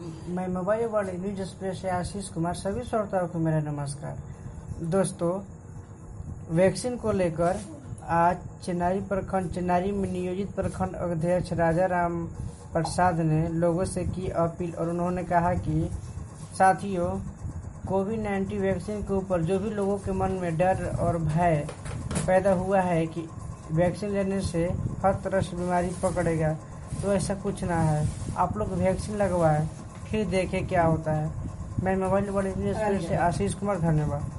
मैं mobile world news express से आशीष कुमार सभी श्रोताओं को मेरा नमस्कार। दोस्तों, वैक्सीन को लेकर आज चिन्नारी में नियोजित प्रखंड अध्यक्ष राजा राम प्रसाद ने लोगों से की अपील और उन्होंने कहा कि साथियों, कोविड-19 वैक्सीन के ऊपर जो भी लोगों के मन में डर और भय पैदा हुआ है कि वैक्सीन लेने से हर तरह से बीमारी पकड़ेगा, तो ऐसा कुछ ना है। आप लोग वैक्सीन लगवाएं, फिर देखें क्या होता है। मैं मोबाइल वर्ल्ड न्यूज एक्सप्रेस से आशीष कुमार, धन्यवाद।